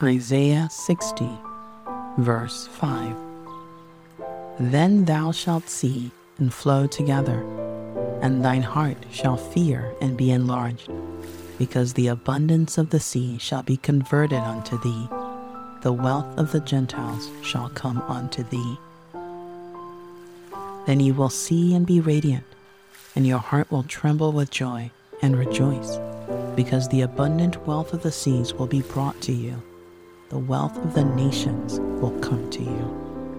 Isaiah 60, verse 5. Then thou shalt see and flow together, and thine heart shall fear and be enlarged, because the abundance of the sea shall be converted unto thee, the wealth of the Gentiles shall come unto thee. Then you will see and be radiant, and your heart will tremble with joy and rejoice, because the abundant wealth of the seas will be brought to you. The wealth of the nations will come to you.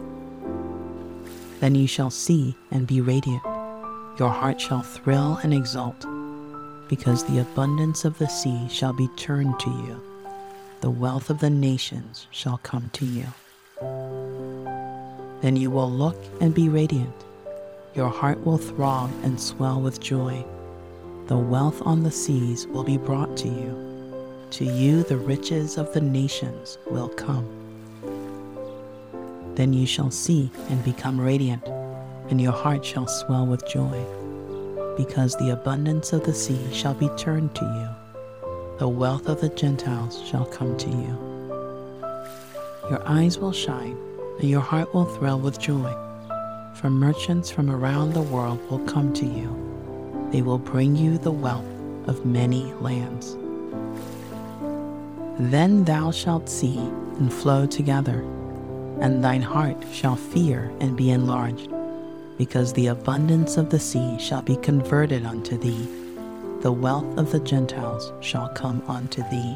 Then you shall see and be radiant. Your heart shall thrill and exult, because the abundance of the sea shall be turned to you. The wealth of the nations shall come to you. Then you will look and be radiant. Your heart will throb and swell with joy. The wealth on the seas will be brought to you. To you the riches of the nations will come. Then you shall see and become radiant, and your heart shall swell with joy, because the abundance of the sea shall be turned to you. The wealth of the Gentiles shall come to you. Your eyes will shine, and your heart will thrill with joy, for merchants from around the world will come to you. They will bring you the wealth of many lands. Then thou shalt see and flow together, and thine heart shall fear and be enlarged, because the abundance of the sea shall be converted unto thee. The wealth of the Gentiles shall come unto thee.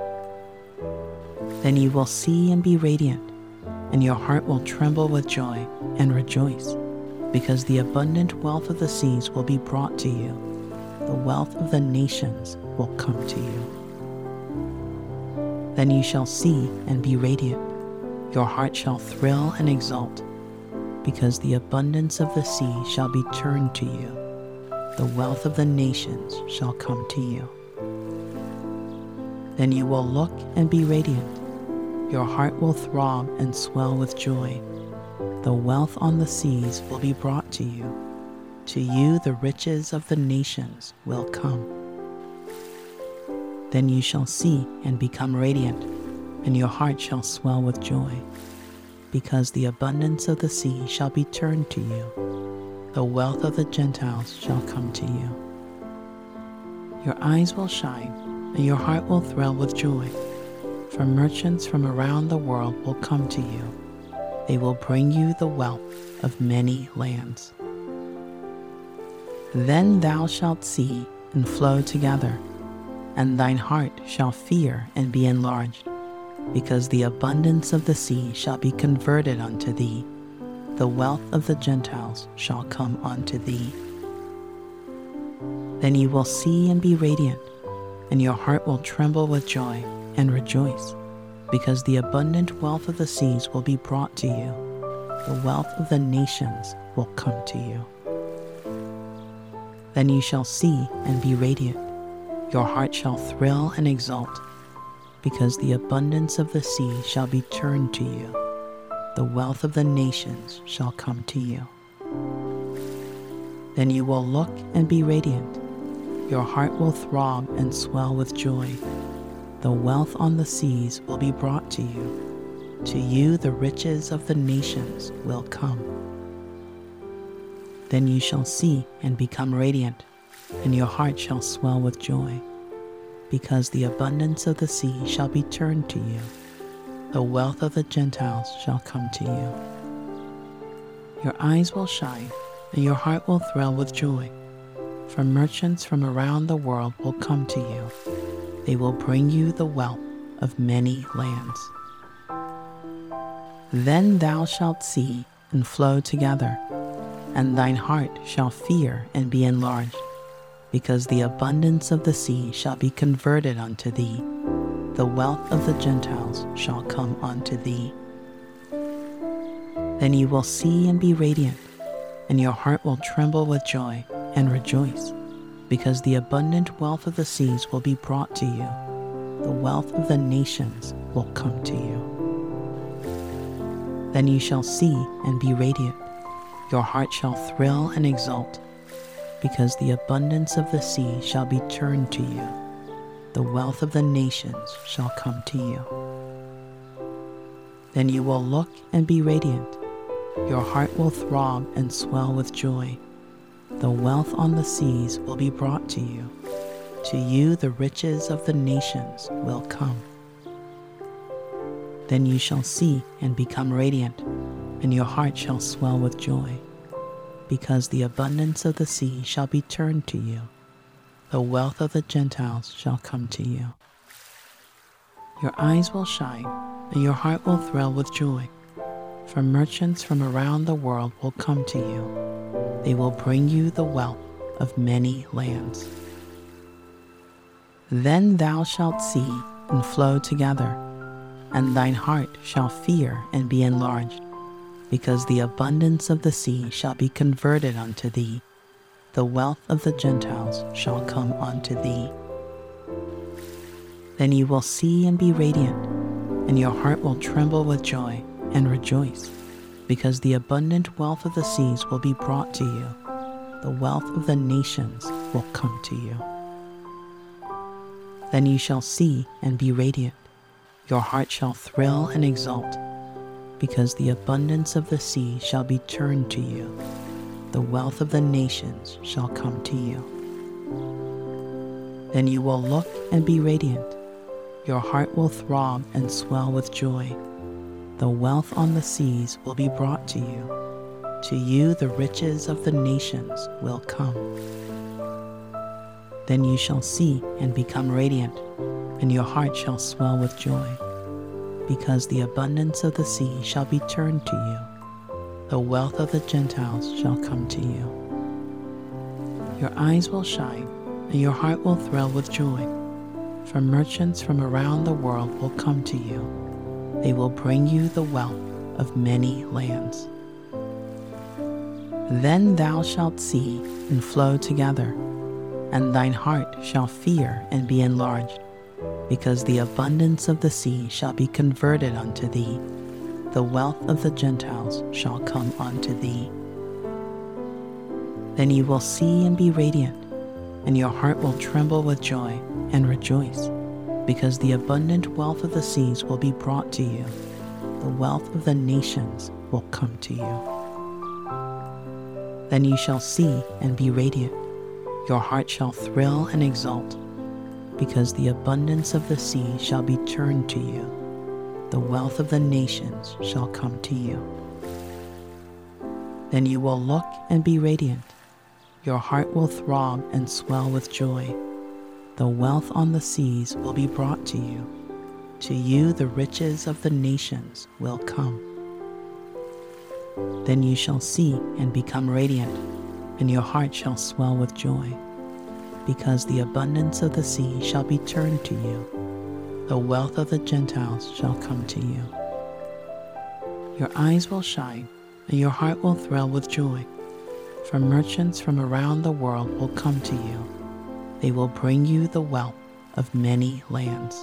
Then you will see and be radiant, and your heart will tremble with joy and rejoice, because the abundant wealth of the seas will be brought to you. The wealth of the nations will come to you. Then you shall see and be radiant. Your heart shall thrill and exult, because the abundance of the sea shall be turned to you. The wealth of the nations shall come to you. Then you will look and be radiant. Your heart will throb and swell with joy. The wealth on the seas will be brought to you. To you the riches of the nations will come. Then you shall see and become radiant, and your heart shall swell with joy, because the abundance of the sea shall be turned to you. The wealth of the Gentiles shall come to you. Your eyes will shine, and your heart will thrill with joy, for merchants from around the world will come to you. They will bring you the wealth of many lands. Then thou shalt see and flow together, and thine heart shall fear and be enlarged, because the abundance of the sea shall be converted unto thee. The wealth of the Gentiles shall come unto thee. Then you will see and be radiant, and your heart will tremble with joy and rejoice, because the abundant wealth of the seas will be brought to you. The wealth of the nations will come to you. Then you shall see and be radiant. Your heart shall thrill and exult, because the abundance of the sea shall be turned to you. The wealth of the nations shall come to you. Then you will look and be radiant. Your heart will throb and swell with joy. The wealth on the seas will be brought to you. To you the riches of the nations will come. Then you shall see and become radiant, and your heart shall swell with joy, because the abundance of the sea shall be turned to you. The wealth of the Gentiles shall come to you. Your eyes will shine, and your heart will thrill with joy, for merchants from around the world will come to you. They will bring you the wealth of many lands. Then thou shalt see and flow together, and thine heart shall fear and be enlarged, because the abundance of the sea shall be converted unto thee. The wealth of the Gentiles shall come unto thee. Then you will see and be radiant, and your heart will tremble with joy and rejoice, because the abundant wealth of the seas will be brought to you. The wealth of the nations will come to you. Then you shall see and be radiant. Your heart shall thrill and exult, because the abundance of the sea shall be turned to you. The wealth of the nations shall come to you. Then you will look and be radiant. Your heart will throb and swell with joy. The wealth on the seas will be brought to you. To you the riches of the nations will come. Then you shall see and become radiant, and your heart shall swell with joy, because the abundance of the sea shall be turned to you. The wealth of the Gentiles shall come to you. Your eyes will shine, and your heart will thrill with joy, for merchants from around the world will come to you. They will bring you the wealth of many lands. Then thou shalt see and flow together, and thine heart shall fear and be enlarged, because the abundance of the sea shall be converted unto thee. The wealth of the Gentiles shall come unto thee. Then you will see and be radiant, and your heart will tremble with joy and rejoice, because the abundant wealth of the seas will be brought to you. The wealth of the nations will come to you. Then you shall see and be radiant. Your heart shall thrill and exult, because the abundance of the sea shall be turned to you. The wealth of the nations shall come to you. Then you will look and be radiant. Your heart will throb and swell with joy. The wealth on the seas will be brought to you. To you the riches of the nations will come. Then you shall see and become radiant, and your heart shall swell with joy, because the abundance of the sea shall be turned to you. The wealth of the Gentiles shall come to you. Your eyes will shine, and your heart will thrill with joy, for merchants from around the world will come to you. They will bring you the wealth of many lands. Then thou shalt see and flow together, and thine heart shall fear and be enlarged, because the abundance of the sea shall be converted unto thee. The wealth of the Gentiles shall come unto thee. Then you will see and be radiant, and your heart will tremble with joy and rejoice, because the abundant wealth of the seas will be brought to you. The wealth of the nations will come to you. Then you shall see and be radiant. Your heart shall thrill and exult, because the abundance of the sea shall be turned to you. The wealth of the nations shall come to you. Then you will look and be radiant. Your heart will throb and swell with joy. The wealth on the seas will be brought to you. To you the riches of the nations will come. Then you shall see and become radiant, and your heart shall swell with joy, because the abundance of the sea shall be turned to you. The wealth of the Gentiles shall come to you. Your eyes will shine, and your heart will thrill with joy, for merchants from around the world will come to you. They will bring you the wealth of many lands.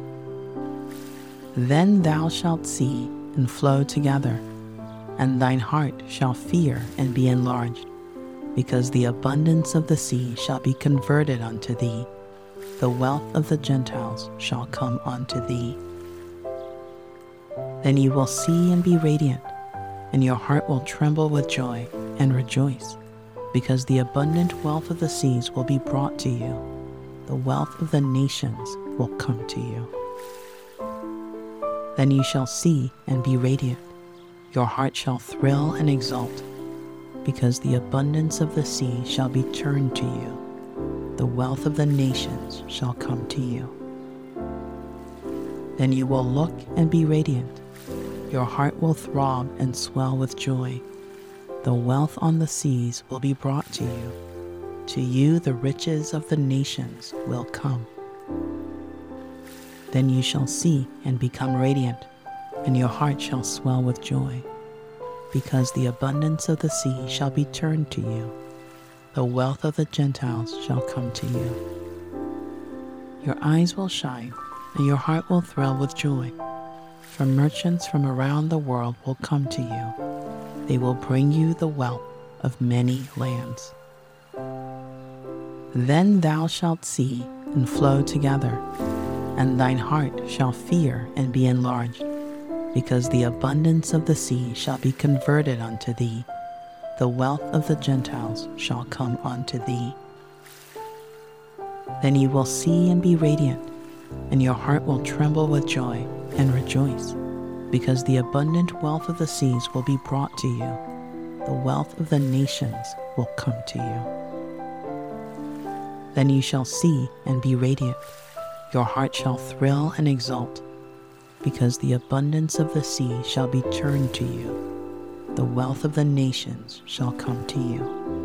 Then thou shalt see and flow together, and thine heart shall fear and be enlarged, because the abundance of the sea shall be converted unto thee. The wealth of the Gentiles shall come unto thee. Then you will see and be radiant, and your heart will tremble with joy and rejoice, because the abundant wealth of the seas will be brought to you. The wealth of the nations will come to you. Then you shall see and be radiant. Your heart shall thrill and exult, because the abundance of the sea shall be turned to you. The wealth of the nations shall come to you. Then you will look and be radiant. Your heart will throb and swell with joy. The wealth on the seas will be brought to you. To you the riches of the nations will come. Then you shall see and become radiant, and your heart shall swell with joy, because the abundance of the sea shall be turned to you. The wealth of the Gentiles shall come to you. Your eyes will shine, and your heart will thrill with joy, for merchants from around the world will come to you. They will bring you the wealth of many lands. Then thou shalt see and flow together, and thine heart shall fear and be enlarged, because the abundance of the sea shall be converted unto thee. The wealth of the Gentiles shall come unto thee. Then you will see and be radiant, and your heart will tremble with joy and rejoice, because the abundant wealth of the seas will be brought to you. The wealth of the nations will come to you. Then you shall see and be radiant. Your heart shall thrill and exult, because the abundance of the sea shall be turned to you. The wealth of the nations shall come to you.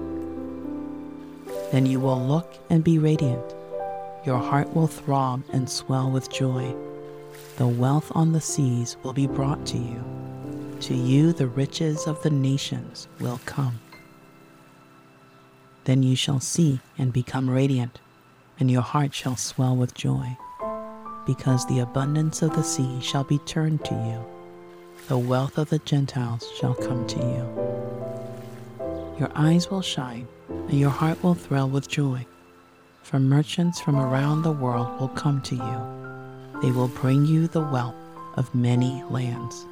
Then you will look and be radiant. Your heart will throb and swell with joy. The wealth on the seas will be brought to you. To you the riches of the nations will come. Then you shall see and become radiant, and your heart shall swell with joy, because the abundance of the sea shall be turned to you. The wealth of the Gentiles shall come to you. Your eyes will shine, and your heart will thrill with joy, for merchants from around the world will come to you. They will bring you the wealth of many lands.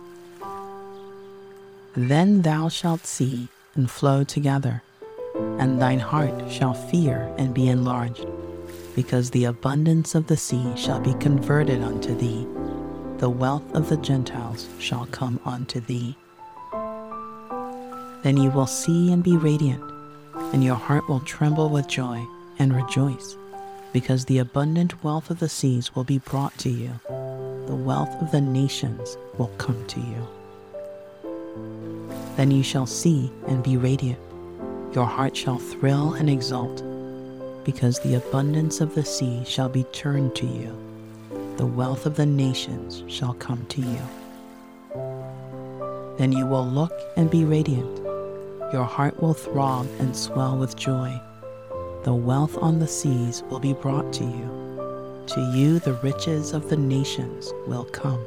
Then thou shalt see and flow together, and thine heart shall fear and be enlarged, because the abundance of the sea shall be converted unto thee. The wealth of the Gentiles shall come unto thee. Then you will see and be radiant, and your heart will tremble with joy and rejoice, because the abundant wealth of the seas will be brought to you. The wealth of the nations will come to you. Then you shall see and be radiant. Your heart shall thrill and exult, because the abundance of the sea shall be turned to you. The wealth of the nations shall come to you. Then you will look and be radiant. Your heart will throb and swell with joy. The wealth on the seas will be brought to you. To you the riches of the nations will come.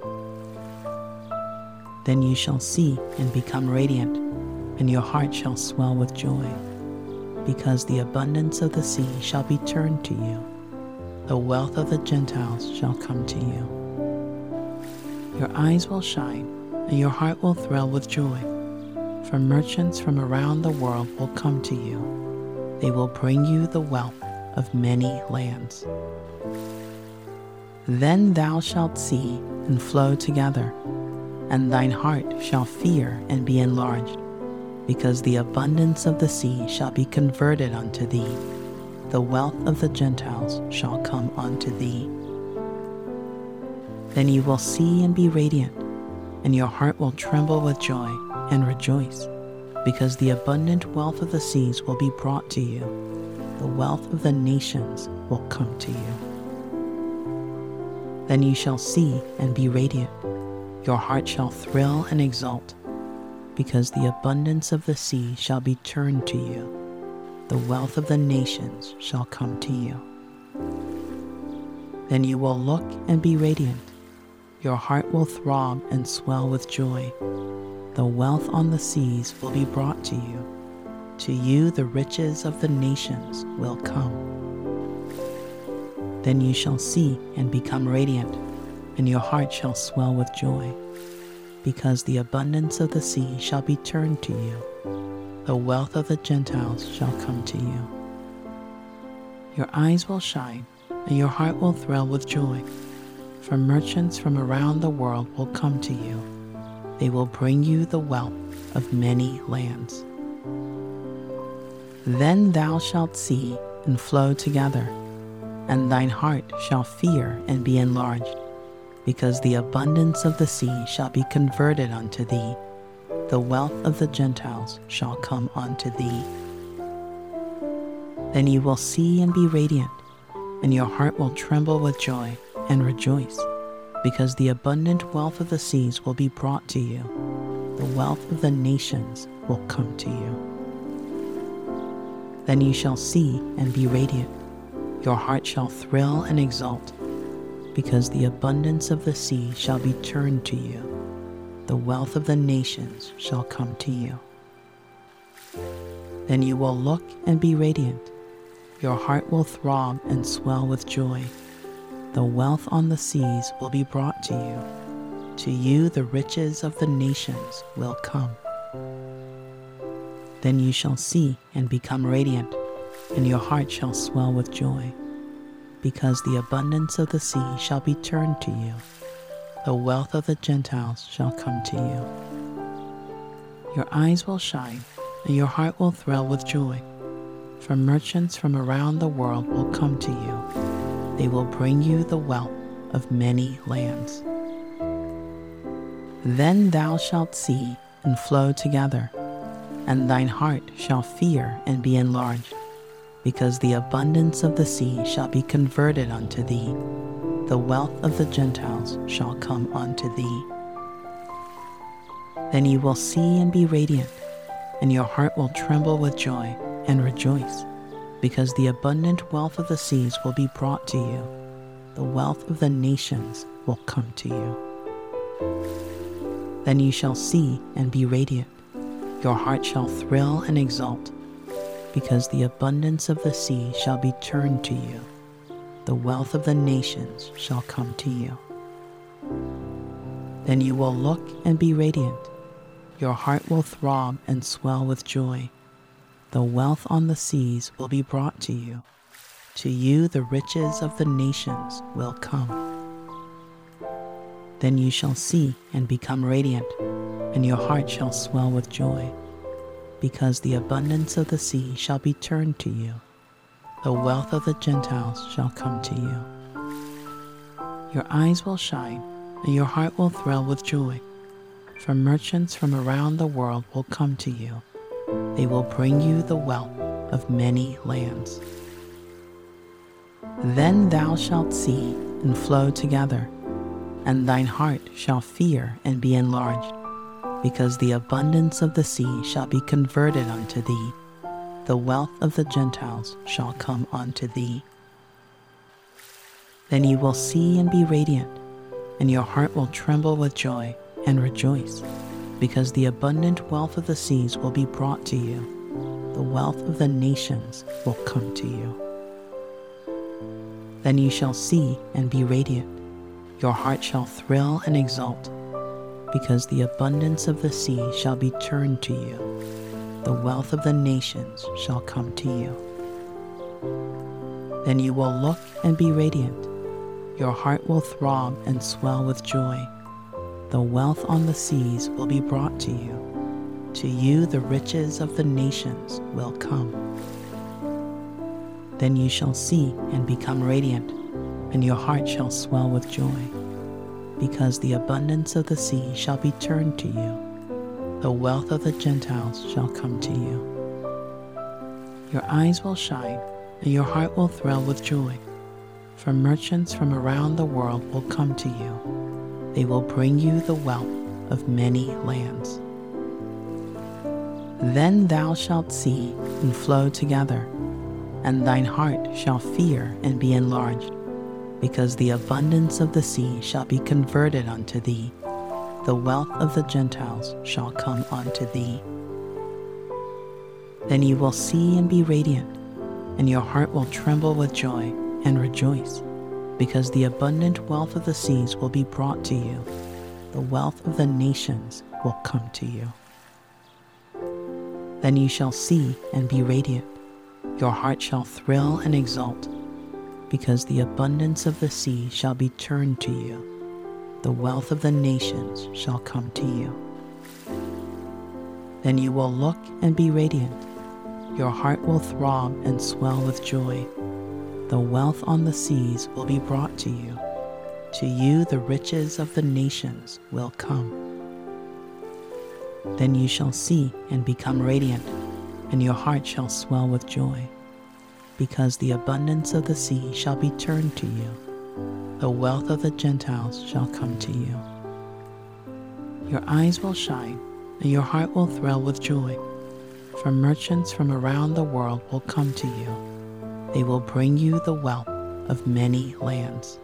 Then you shall see and become radiant, and your heart shall swell with joy, because the abundance of the sea shall be turned to you. The wealth of the Gentiles shall come to you. Your eyes will shine, and your heart will thrill with joy, for merchants from around the world will come to you. They will bring you the wealth of many lands. Then thou shalt see and flow together, and thine heart shall fear and be enlarged, because the abundance of the sea shall be converted unto thee. The wealth of the Gentiles shall come unto thee. Then you will see and be radiant, and your heart will tremble with joy and rejoice, because the abundant wealth of the seas will be brought to you. The wealth of the nations will come to you. Then you shall see and be radiant. Your heart shall thrill and exult, because the abundance of the sea shall be turned to you. The wealth of the nations shall come to you. Then you will look and be radiant. Your heart will throb and swell with joy. The wealth on the seas will be brought to you. To you the riches of the nations will come. Then you shall see and become radiant, and your heart shall swell with joy, because the abundance of the sea shall be turned to you. The wealth of the Gentiles shall come to you. Your eyes will shine, and your heart will thrill with joy, for merchants from around the world will come to you. They will bring you the wealth of many lands. Then thou shalt see and flow together, and thine heart shall fear and be enlarged, because the abundance of the sea shall be converted unto thee. The wealth of the Gentiles shall come unto thee. Then you will see and be radiant, and your heart will tremble with joy and rejoice, because the abundant wealth of the seas will be brought to you. The wealth of the nations will come to you. Then you shall see and be radiant. Your heart shall thrill and exult, because the abundance of the sea shall be turned to you. The wealth of the nations shall come to you. Then you will look and be radiant. Your heart will throb and swell with joy. The wealth on the seas will be brought to you. To you the riches of the nations will come. Then you shall see and become radiant, and your heart shall swell with joy, because the abundance of the sea shall be turned to you. The wealth of the Gentiles shall come to you. Your eyes will shine, and your heart will thrill with joy, for merchants from around the world will come to you. They will bring you the wealth of many lands. Then thou shalt see and flow together, and thine heart shall fear and be enlarged, because the abundance of the sea shall be converted unto thee. The wealth of the Gentiles shall come unto thee. Then you will see and be radiant, and your heart will tremble with joy and rejoice, because the abundant wealth of the seas will be brought to you. The wealth of the nations will come to you. Then you shall see and be radiant. Your heart shall thrill and exult, because the abundance of the sea shall be turned to you. The wealth of the nations shall come to you. Then you will look and be radiant. Your heart will throb and swell with joy. The wealth on the seas will be brought to you. To you the riches of the nations will come. Then you shall see and become radiant, and your heart shall swell with joy, because the abundance of the sea shall be turned to you. The wealth of the Gentiles shall come to you. Your eyes will shine, and your heart will thrill with joy, for merchants from around the world will come to you. They will bring you the wealth of many lands. Then thou shalt see and flow together, and thine heart shall fear and be enlarged, because the abundance of the sea shall be converted unto thee. The wealth of the Gentiles shall come unto thee. Then you will see and be radiant, and your heart will tremble with joy and rejoice, because the abundant wealth of the seas will be brought to you. The wealth of the nations will come to you. Then you shall see and be radiant. Your heart shall thrill and exult, because the abundance of the sea shall be turned to you. The wealth of the nations shall come to you. Then you will look and be radiant. Your heart will throb and swell with joy. The wealth on the seas will be brought to you. To you the riches of the nations will come. Then you shall see and become radiant, and your heart shall swell with joy, because the abundance of the sea shall be turned to you. The wealth of the Gentiles shall come to you. Your eyes will shine, and your heart will thrill with joy, for merchants from around the world will come to you. They will bring you the wealth of many lands. Then thou shalt see and flow together, and thine heart shall fear and be enlarged, because the abundance of the sea shall be converted unto thee. The wealth of the Gentiles shall come unto thee. Then you will see and be radiant, and your heart will tremble with joy and rejoice, because the abundant wealth of the seas will be brought to you. The wealth of the nations will come to you. Then you shall see and be radiant. Your heart shall thrill and exult, because the abundance of the sea shall be turned to you. The wealth of the nations shall come to you. Then you will look and be radiant. Your heart will throb and swell with joy. The wealth on the seas will be brought to you. To you the riches of the nations will come. Then you shall see and become radiant, and your heart shall swell with joy, because the abundance of the sea shall be turned to you. The wealth of the Gentiles shall come to you. Your eyes will shine, and your heart will thrill with joy, for merchants from around the world will come to you. They will bring you the wealth of many lands.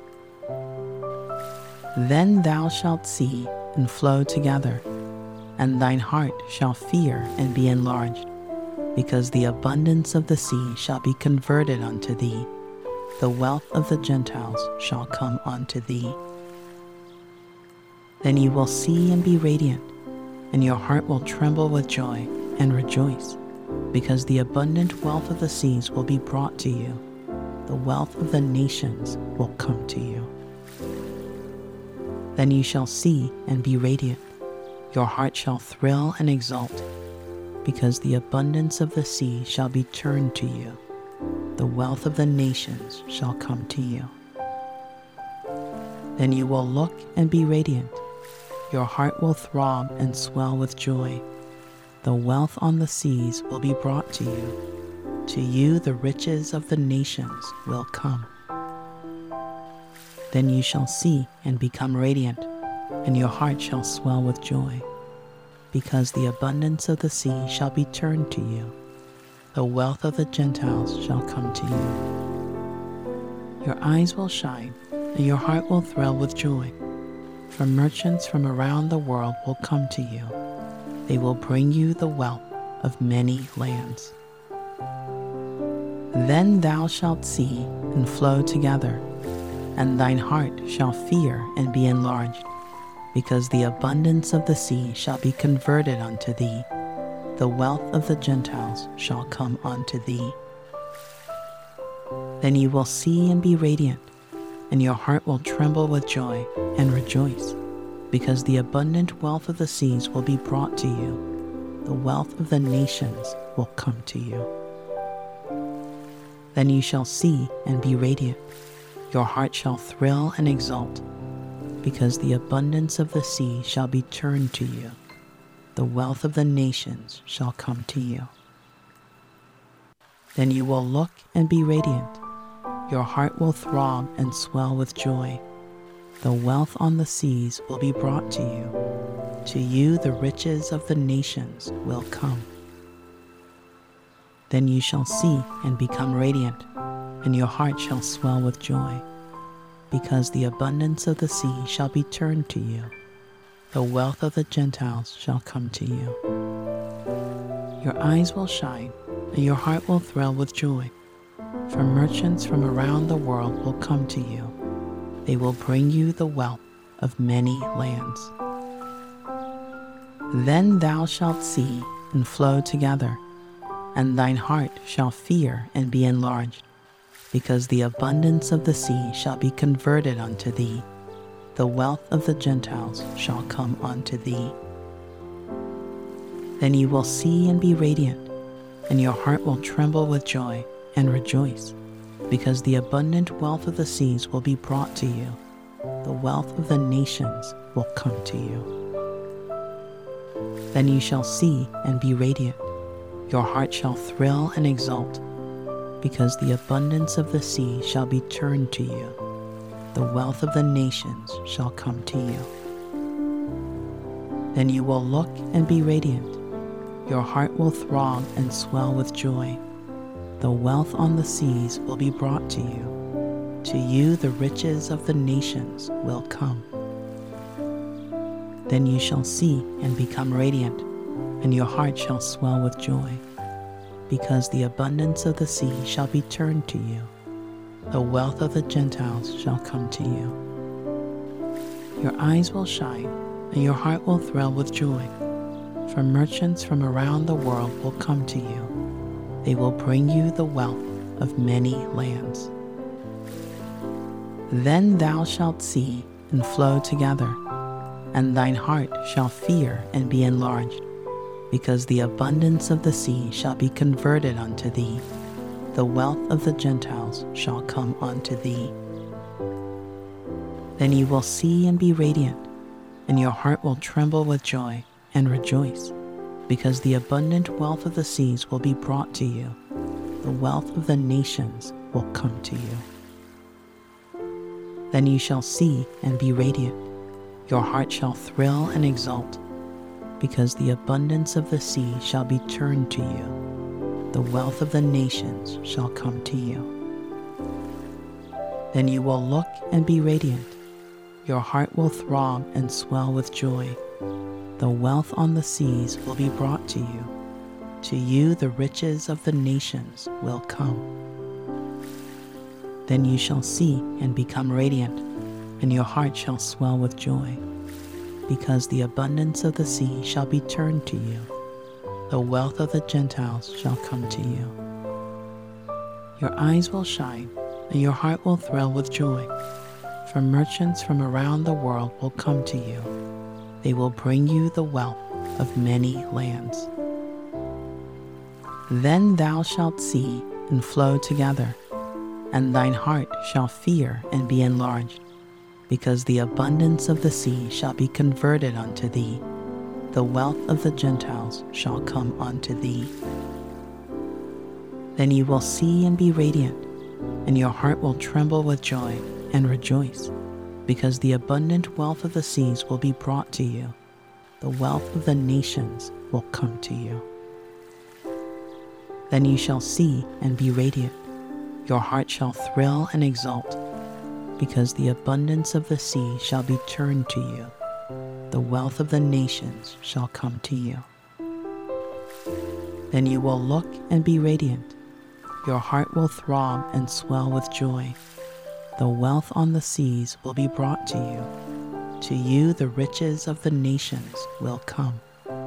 Then thou shalt see and flow together, and thine heart shall fear and be enlarged, because the abundance of the sea shall be converted unto thee. The wealth of the Gentiles shall come unto thee. Then you will see and be radiant, and your heart will tremble with joy and rejoice, because the abundant wealth of the seas will be brought to you. The wealth of the nations will come to you. Then you shall see and be radiant. Your heart shall thrill and exult, because the abundance of the sea shall be turned to you. The wealth of the nations shall come to you. Then you will look and be radiant. Your heart will throb and swell with joy. The wealth on the seas will be brought to you. To you the riches of the nations will come. Then you shall see and become radiant, and your heart shall swell with joy, because the abundance of the sea shall be turned to you. The wealth of the Gentiles shall come to you. Your eyes will shine, and your heart will thrill with joy. For merchants from around the world will come to you. They will bring you the wealth of many lands. Then thou shalt see and flow together, and thine heart shall fear and be enlarged, because the abundance of the sea shall be converted unto thee. The wealth of the Gentiles shall come unto thee. Then you will see and be radiant, and your heart will tremble with joy and rejoice, because the abundant wealth of the seas will be brought to you. The wealth of the nations will come to you. Then you shall see and be radiant. Your heart shall thrill and exult, because the abundance of the sea shall be turned to you. The wealth of the nations shall come to you. Then you will look and be radiant. Your heart will throb and swell with joy. The wealth on the seas will be brought to you. To you the riches of the nations will come. Then you shall see and become radiant, and your heart shall swell with joy, because the abundance of the sea shall be turned to you. The wealth of the Gentiles shall come to you. Your eyes will shine, and your heart will thrill with joy. For merchants from around the world will come to you. They will bring you the wealth of many lands. Then thou shalt see and flow together, and thine heart shall fear and be enlarged, because the abundance of the sea shall be converted unto thee. The wealth of the Gentiles shall come unto thee. Then you will see and be radiant, and your heart will tremble with joy and rejoice, because the abundant wealth of the seas will be brought to you. The wealth of the nations will come to you. Then you shall see and be radiant. Your heart shall thrill and exult, because the abundance of the sea shall be turned to you. The wealth of the nations shall come to you. Then you will look and be radiant. Your heart will throb and swell with joy. The wealth on the seas will be brought to you. To you the riches of the nations will come. Then you shall see and become radiant, and your heart shall swell with joy, because the abundance of the sea shall be turned to you. The wealth of the Gentiles shall come to you. Your eyes will shine, and your heart will thrill with joy. For merchants from around the world will come to you. They will bring you the wealth of many lands. Then thou shalt see and flow together, and thine heart shall fear and be enlarged, because the abundance of the sea shall be converted unto thee. The wealth of the Gentiles shall come unto thee. Then you will see and be radiant, and your heart will tremble with joy and rejoice, because the abundant wealth of the seas will be brought to you. The wealth of the nations will come to you. Then you shall see and be radiant. Your heart shall thrill and exult, because the abundance of the sea shall be turned to you. The wealth of the nations shall come to you. Then you will look and be radiant. Your heart will throb and swell with joy. The wealth on the seas will be brought to you. To you the riches of the nations will come. Then you shall see and become radiant, and your heart shall swell with joy, because the abundance of the sea shall be turned to you. The wealth of the Gentiles shall come to you. Your eyes will shine, and your heart will thrill with joy, for merchants from around the world will come to you. They will bring you the wealth of many lands. Then thou shalt see and flow together, and thine heart shall fear and be enlarged, because the abundance of the sea shall be converted unto thee. The wealth of the Gentiles shall come unto thee. Then you will see and be radiant, and your heart will tremble with joy and rejoice, because the abundant wealth of the seas will be brought to you. The wealth of the nations will come to you. Then you shall see and be radiant. Your heart shall thrill and exult, because the abundance of the sea shall be turned to you. The wealth of the nations shall come to you. Then you will look and be radiant. Your heart will throb and swell with joy. The wealth on the seas will be brought to you. To you the riches of the nations will come.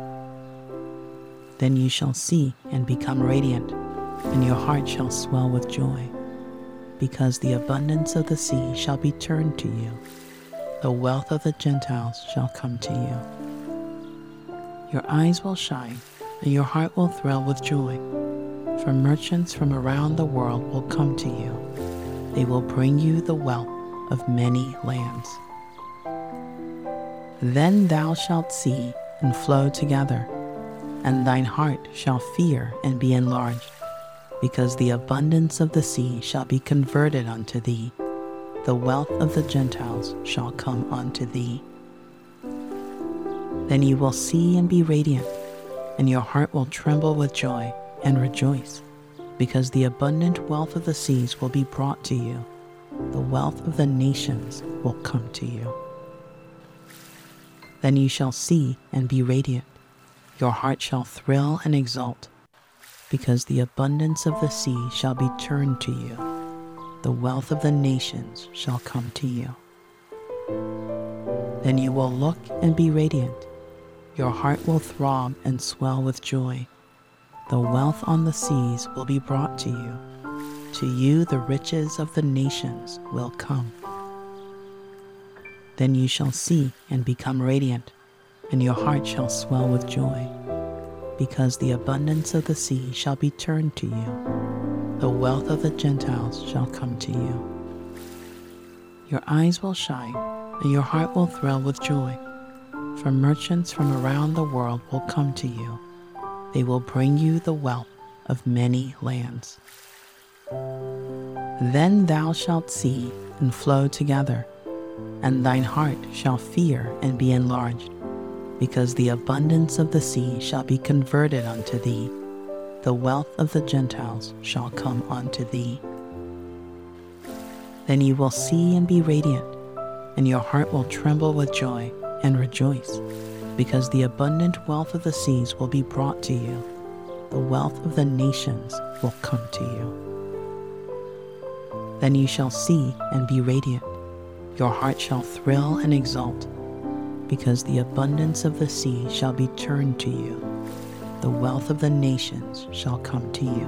Then you shall see and become radiant, and your heart shall swell with joy, because the abundance of the sea shall be turned to you. The wealth of the Gentiles shall come to you. Your eyes will shine, and your heart will thrill with joy, for merchants from around the world will come to you. They will bring you the wealth of many lands. Then thou shalt see and flow together, and thine heart shall fear and be enlarged, because the abundance of the sea shall be converted unto thee. The wealth of the Gentiles shall come unto thee. Then you will see and be radiant, and your heart will tremble with joy and rejoice, because the abundant wealth of the seas will be brought to you. The wealth of the nations will come to you. Then you shall see and be radiant. Your heart shall thrill and exult, because the abundance of the sea shall be turned to you. The wealth of the nations shall come to you. Then you will look and be radiant. Your heart will throb and swell with joy. The wealth on the seas will be brought to you. To you the riches of the nations will come. Then you shall see and become radiant, and your heart shall swell with joy, because the abundance of the sea shall be turned to you. The wealth of the Gentiles shall come to you. Your eyes will shine, and your heart will thrill with joy, for merchants from around the world will come to you. They will bring you the wealth of many lands. Then thou shalt see and flow together, and thine heart shall fear and be enlarged, because the abundance of the sea shall be converted unto thee. The wealth of the Gentiles shall come unto thee. Then you will see and be radiant, and your heart will tremble with joy and rejoice, because the abundant wealth of the seas will be brought to you. The wealth of the nations will come to you. Then you shall see and be radiant. Your heart shall thrill and exult, because the abundance of the sea shall be turned to you. The wealth of the nations shall come to you.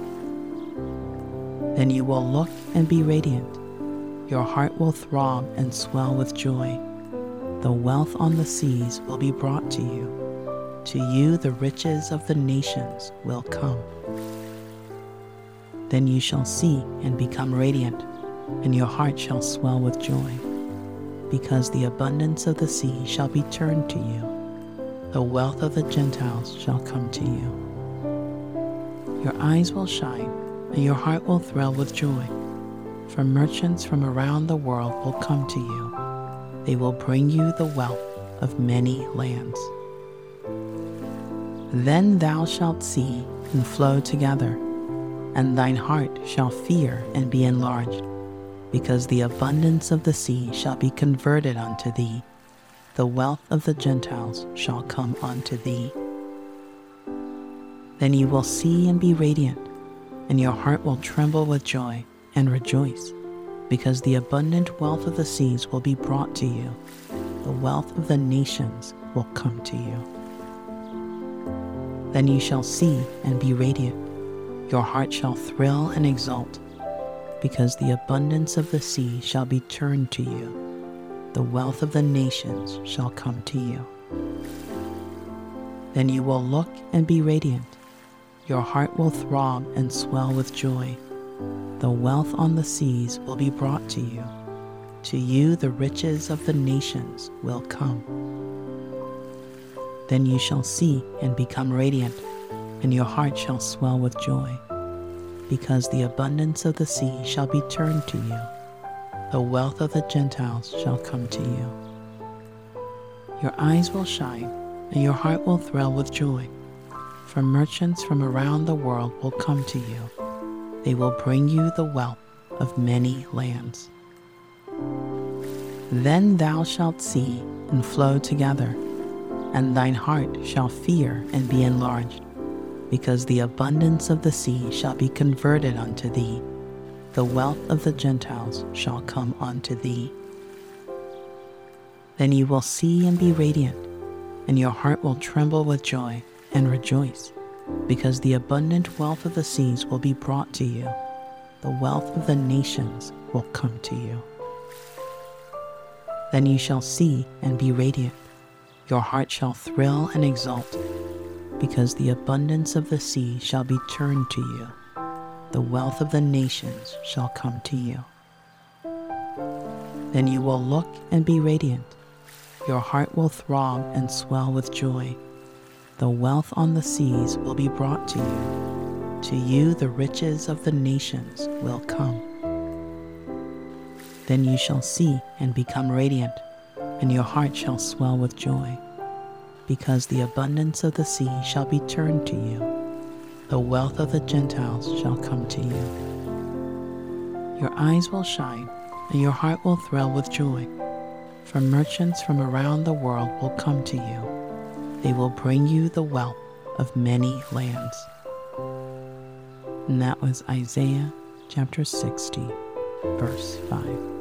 Then you will look and be radiant. Your heart will throb and swell with joy. The wealth on the seas will be brought to you. To you the riches of the nations will come. Then you shall see and become radiant, and your heart shall swell with joy, because the abundance of the sea shall be turned to you. The wealth of the Gentiles shall come to you. Your eyes will shine, and your heart will thrill with joy, for merchants from around the world will come to you. They will bring you the wealth of many lands. Then thou shalt see and flow together, and thine heart shall fear and be enlarged, because the abundance of the sea shall be converted unto thee. The wealth of the Gentiles shall come unto thee. Then you will see and be radiant, and your heart will tremble with joy and rejoice, because the abundant wealth of the seas will be brought to you. the wealth of the nations will come to you. Then you shall see and be radiant. Your heart shall thrill and exult, because the abundance of the sea shall be turned to you. The wealth of the nations shall come to you. Then you will look and be radiant. Your heart will throb and swell with joy. The wealth on the seas will be brought to you. To you the riches of the nations will come. Then you shall see and become radiant, and your heart shall swell with joy, because the abundance of the sea shall be turned to you. The wealth of the Gentiles shall come to you. Your eyes will shine, and your heart will thrill with joy. For merchants from around the world will come to you. They will bring you the wealth of many lands. Then thou shalt see and flow together, and thine heart shall fear and be enlarged, because the abundance of the sea shall be converted unto thee. The wealth of the Gentiles shall come unto thee. Then you will see and be radiant, and your heart will tremble with joy and rejoice, because the abundant wealth of the seas will be brought to you. The wealth of the nations will come to you. Then you shall see and be radiant. Your heart shall thrill and exult, because the abundance of the sea shall be turned to you. The wealth of the nations shall come to you. Then you will look and be radiant. Your heart will throb and swell with joy. The wealth on the seas will be brought to you. To you the riches of the nations will come. Then you shall see and become radiant, and your heart shall swell with joy, because the abundance of the sea shall be turned to you. The wealth of the Gentiles shall come to you. Your eyes will shine, and your heart will thrill with joy. For merchants from around the world will come to you. They will bring you the wealth of many lands. And that was Isaiah chapter 60, verse 5.